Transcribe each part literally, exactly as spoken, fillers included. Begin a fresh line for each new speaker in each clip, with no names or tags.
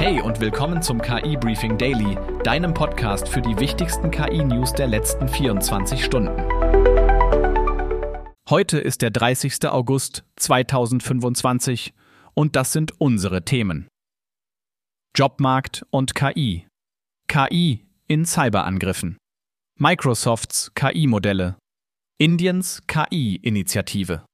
Hey und willkommen zum K I-Briefing Daily, deinem Podcast für die wichtigsten K I-News der letzten vierundzwanzig Stunden. Heute ist der dreißigster August zweitausendfünfundzwanzig und das sind unsere Themen. Jobmarkt und K I. K I in Cyberangriffen. Microsofts K I-Modelle. Indiens K I-Initiative.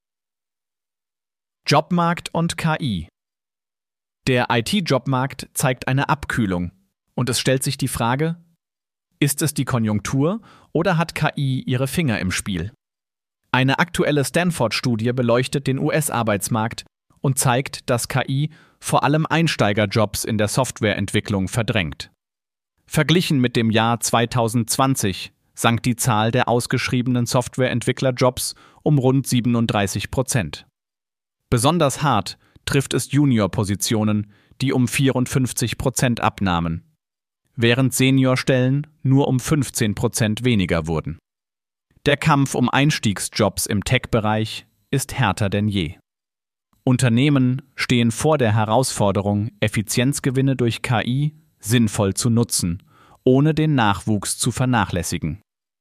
Jobmarkt und K I. Der I T-Jobmarkt zeigt eine Abkühlung und es stellt sich die Frage, ist es die Konjunktur oder hat K I ihre Finger im Spiel? Eine aktuelle Stanford-Studie beleuchtet den U S-Arbeitsmarkt und zeigt, dass K I vor allem Einsteigerjobs in der Softwareentwicklung verdrängt. Verglichen mit dem Jahr zweitausendzwanzig sank die Zahl der ausgeschriebenen Softwareentwicklerjobs um rund siebenunddreißig Prozent. Besonders hart trifft es Junior-Positionen, die um vierundfünfzig Prozent abnahmen, während Seniorstellen nur um fünfzehn Prozent weniger wurden. Der Kampf um Einstiegsjobs im Tech-Bereich ist härter denn je. Unternehmen stehen vor der Herausforderung, Effizienzgewinne durch K I sinnvoll zu nutzen, ohne den Nachwuchs zu vernachlässigen.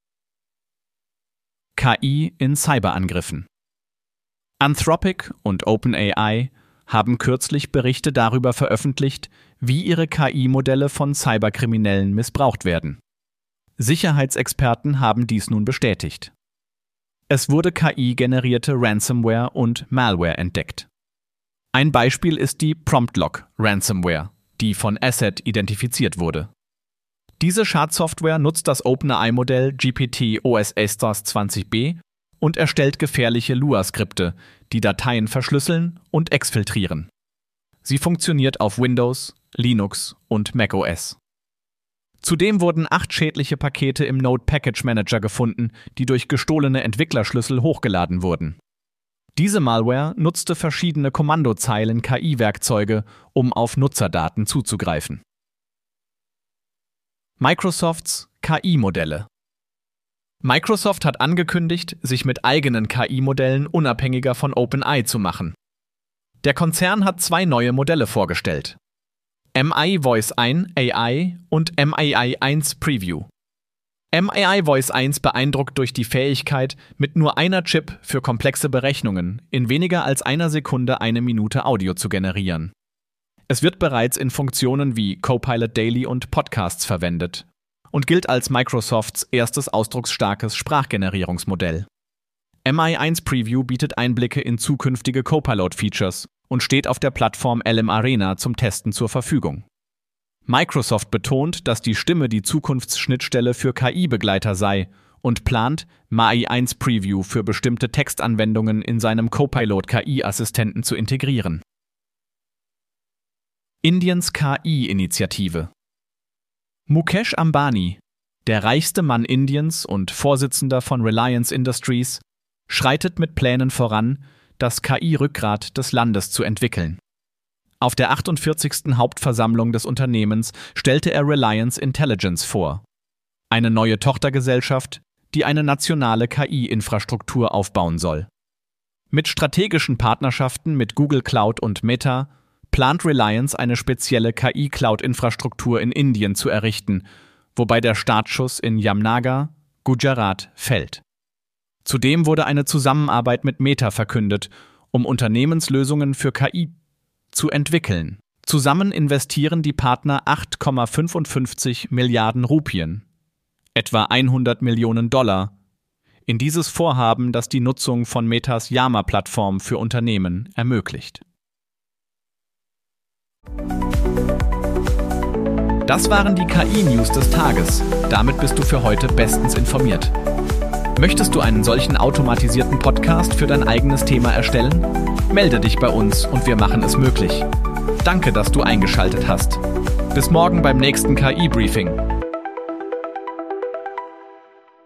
K I in Cyberangriffen. Anthropic und OpenAI haben kürzlich Berichte darüber veröffentlicht, wie ihre K I-Modelle von Cyberkriminellen missbraucht werden. Sicherheitsexperten haben dies nun bestätigt. Es wurde K I-generierte Ransomware und Malware entdeckt. Ein Beispiel ist die PromptLock-Ransomware, die von Asset identifiziert wurde. Diese Schadsoftware nutzt das OpenAI-Modell G P T O S A Stars zwanzig b und erstellt gefährliche Lua-Skripte, die Dateien verschlüsseln und exfiltrieren. Sie funktioniert auf Windows, Linux und macOS. Zudem wurden acht schädliche Pakete im Node Package Manager gefunden, die durch gestohlene Entwicklerschlüssel hochgeladen wurden. Diese Malware nutzte verschiedene Kommandozeilen K I-Werkzeuge, um auf Nutzerdaten zuzugreifen. Microsofts K I-Modelle. Microsoft hat angekündigt, sich mit eigenen K I-Modellen unabhängiger von OpenAI zu machen. Der Konzern hat zwei neue Modelle vorgestellt: M A I Voice eins A I und M A I eins Preview. M A I Voice eins beeindruckt durch die Fähigkeit, mit nur einer Chip für komplexe Berechnungen in weniger als einer Sekunde eine Minute Audio zu generieren. Es wird bereits in Funktionen wie Copilot Daily und Podcasts verwendet und gilt als Microsofts erstes ausdrucksstarkes Sprachgenerierungsmodell. M A I eins Preview bietet Einblicke in zukünftige Copilot-Features und steht auf der Plattform L M Arena zum Testen zur Verfügung. Microsoft betont, dass die Stimme die Zukunftsschnittstelle für K I-Begleiter sei und plant, M A I eins Preview für bestimmte Textanwendungen in seinem Copilot-K I-Assistenten zu integrieren. Indiens K I-Initiative. Mukesh Ambani, der reichste Mann Indiens und Vorsitzender von Reliance Industries, schreitet mit Plänen voran, das K I-Rückgrat des Landes zu entwickeln. Auf der achtundvierzigsten Hauptversammlung des Unternehmens stellte er Reliance Intelligence vor, eine neue Tochtergesellschaft, die eine nationale K I-Infrastruktur aufbauen soll. Mit strategischen Partnerschaften mit Google Cloud und Meta plant Reliance eine spezielle K I-Cloud-Infrastruktur in Indien zu errichten, wobei der Startschuss in Jamnagar, Gujarat, fällt. Zudem wurde eine Zusammenarbeit mit Meta verkündet, um Unternehmenslösungen für K I zu entwickeln. Zusammen investieren die Partner acht Komma fünfundfünfzig Milliarden Rupien, etwa hundert Millionen Dollar, in dieses Vorhaben, das die Nutzung von Metas Llama-Plattform für Unternehmen ermöglicht. Das waren die K I-News des Tages. Damit bist du für heute bestens informiert. Möchtest du einen solchen automatisierten Podcast für dein eigenes Thema erstellen? Melde dich bei uns und wir machen es möglich. Danke, dass du eingeschaltet hast. Bis morgen beim nächsten K I-Briefing.